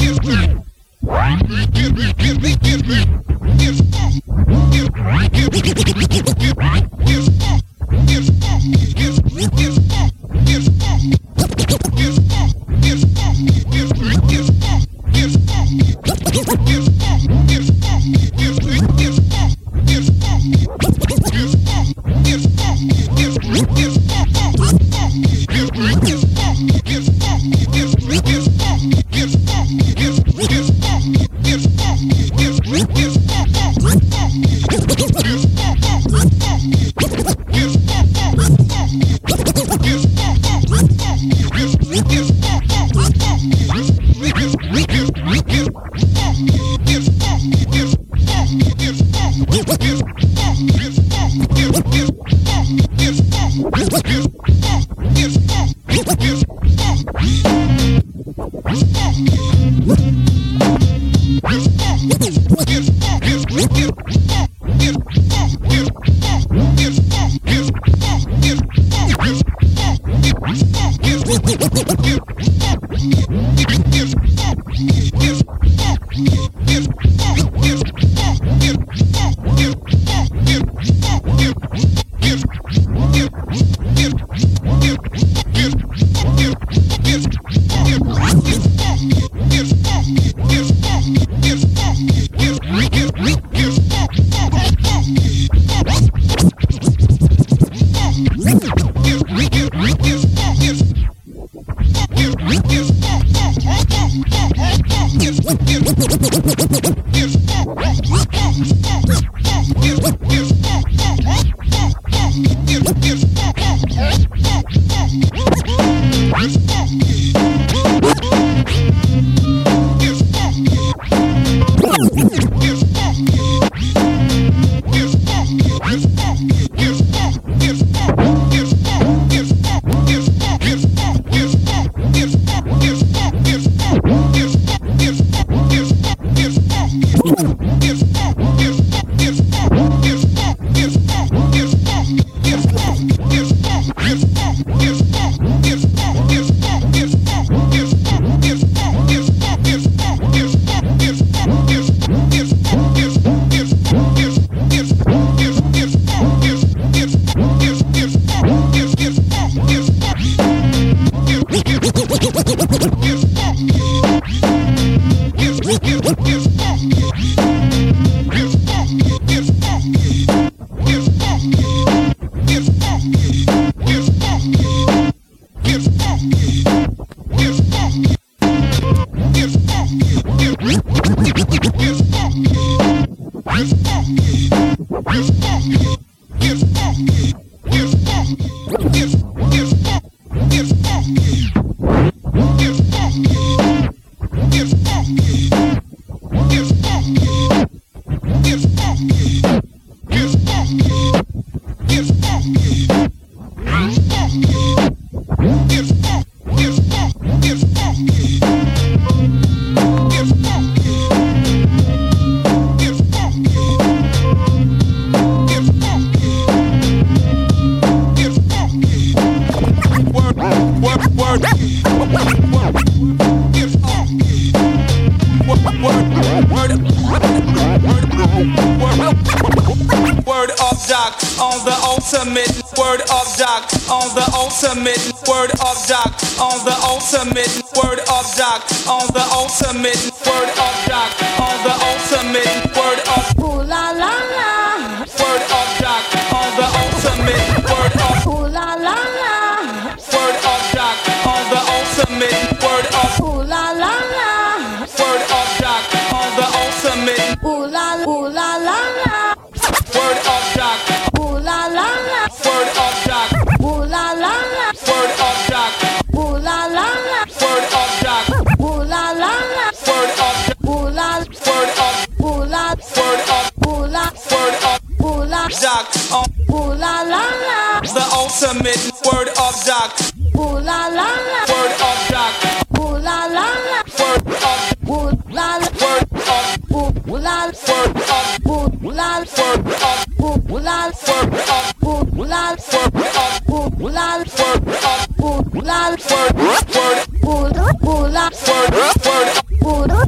Word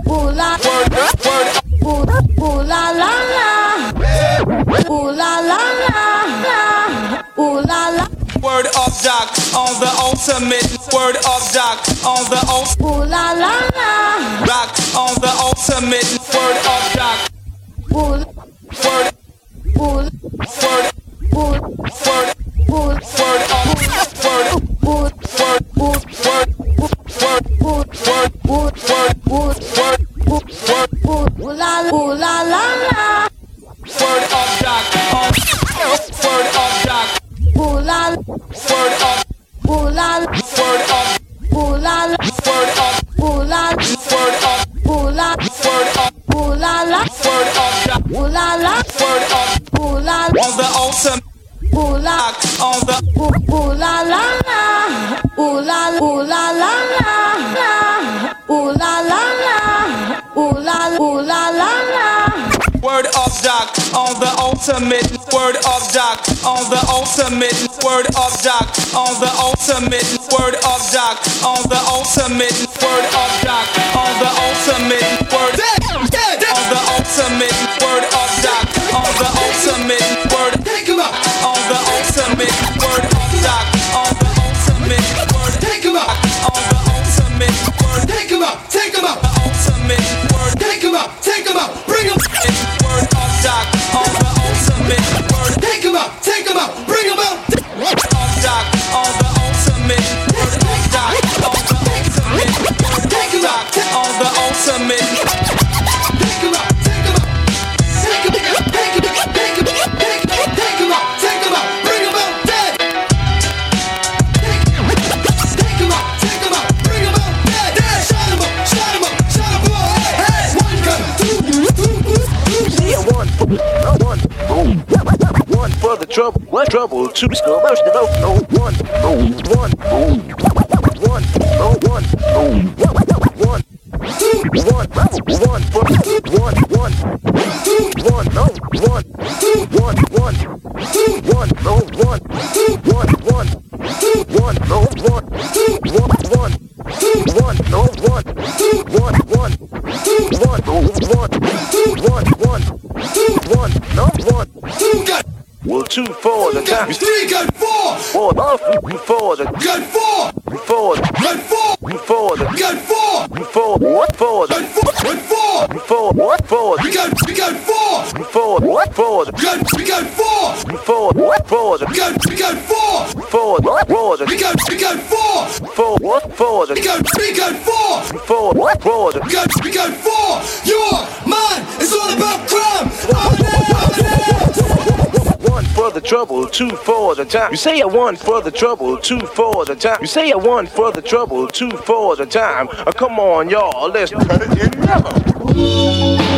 ultimate word of Doc on the ultimate. Ooh la la la. Rock on the ultimate word of Doc. Ooh. Word. Ooh. Word. Ooh. Word. Ooh. Word of word. Ooh. Word. Ooh. Word. Word. Ooh. Word. Ooh. Word. Ooh. Word. Word. Ooh la la. Word of Doc on word of Doc. Ooh la. Word of Ooh la. word of Ooh la. word of Ooh la. word of Ooh la. word of Ooh la la. word of Doc. Ooh la la. Word of Ooh la. on the ultimate Ooh la. Doc on the Ooh la la la. Ooh la la la. Ooh la la la. Ooh la la. word of Doc on the ultimate word of Doc on the ultimate word of Doc on the ultimate word of Doc on the ultimate word of Doc on the ultimate word on the ultimate word of Doc on the ultimate word on the ultimate word of Doc on the ultimate word on the ultimate word Take 'em out, take 'em out, the ultimate word take 'em out, bring 'em. word of Doc on the ultimate word Take 'em out, bring 'em out. of Doc on the ultimate word of Doc on the ultimate word of Doc on the ultimate Take 'em out, take 'em out, take 'em out, take 'em out, take 'em out, take 'em out, take 'em out, bring 'em out dead. Take 'em out, take 'em out, bring 'em out dead. Shut 'em up, shut 'em up, shut 'em up. Hey, one gun, two. Yeah, one for the trouble, what trouble? Two still most of those. No one, one, one for one, no one. Well, two for the time. Three gun, four. Four off for the Gun, four. for Gun, four. for the Gun, four. for what for the Gun, four. Gun, four. for what for We got four. for what for the Gun, we got four. for what for the Gun, we got four. for what for the We got four. for what for the We got four. for what for the We got four. Your mind is all about crime. one for the trouble, two for the time. You say a one for the trouble, two for the time. You say a one for the trouble, two for the time. Come on, y'all, let's cut it in now.